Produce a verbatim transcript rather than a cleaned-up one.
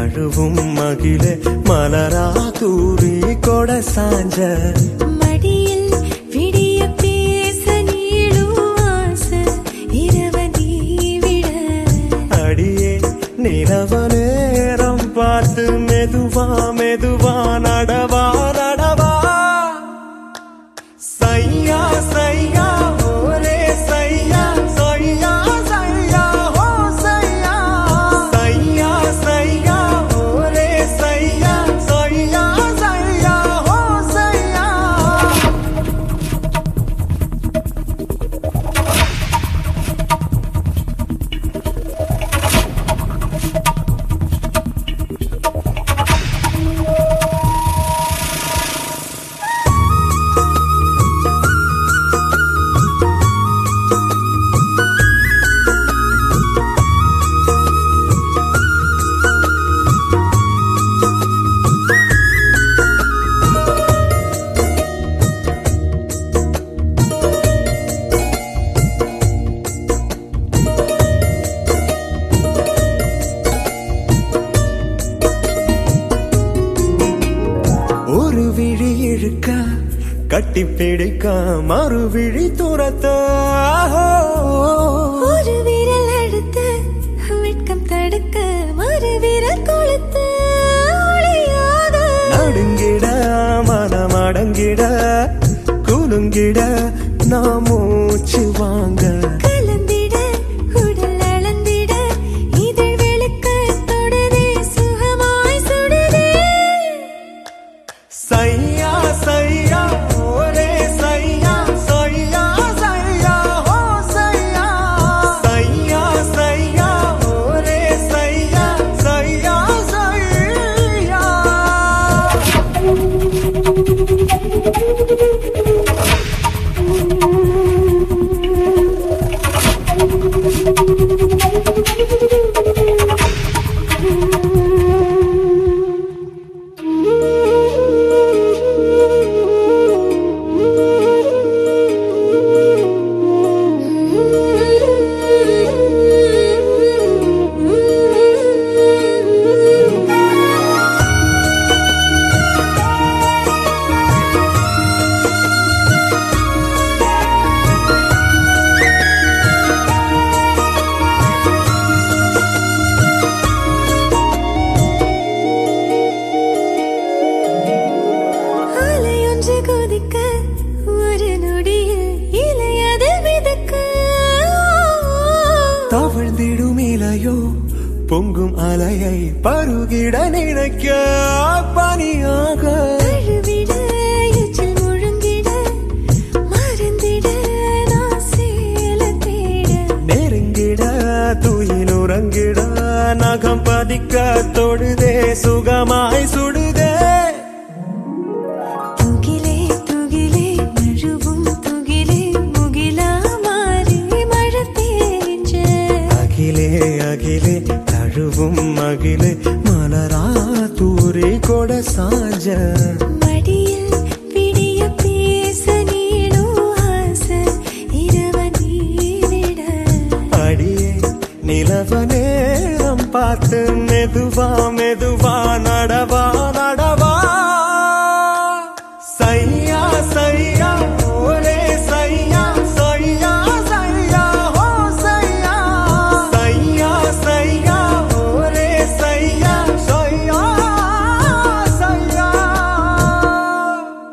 தழுவும் மகிழே மலரா தூரி கொட சாஞ்ச மடியில் விடிய பேச நீளும் ஆசை இரவ நீ விட அடியே நிலவ நேரம் பார்த்து மெதுவா மெதுவா நடவா நடவா சையா சையா ஓரே சையா சையா சையா ஹோ சையா சையா சையா ஓரே சையா சையா சையா ஹோ சையா ஒரு விழி இழுக்க கட்டி பிடிக்க மறு விழி துரத்த ஒரு விரல் எடுத்து வெட்கம் தடுக்க மறு விரல் கொளுத்து ஒளியாக நடுங்கிட மனம் அடங்கிட குலுங்கிட நான் மூச்சு வாங்க கலந்திட உடல் அளந்திட இதழ் வெளுக்க தொடுதே சுகமாய் சுடுதே சையா சையா ஓரே சையா சையா சையா ஹோ சையா சையா சையா ஓரே சையா சையா சையா அலையொன்று கொதிக்க ஒரு நொடியில் இலையது மிதக்க தவழ்ந்திடும் இலையோ பொங்கும் அலையை பருகிட நினைக்க பனியாக தழுவிட எச்சில் முழுங்கிட மறந்திட நான் சேல தேட நெருங்கிட துயில் உறங்கிட நகம் பதிக்க தொடுதே சுகமாய் சுடுதே துகிலே துகிலே நழுவும் துகிலே முகிலா மாறி மழை பேஞ்ச அகிலே அகிலே தழுவும் மகிழே மலரா தூரி கொட சாஞ்ச மடியில் விடிய பேச நீளும் ஆசை இரவ நீ விட அடியே நிலவ நேரம் பார்த்து மெதுவா மெதுவா நடவா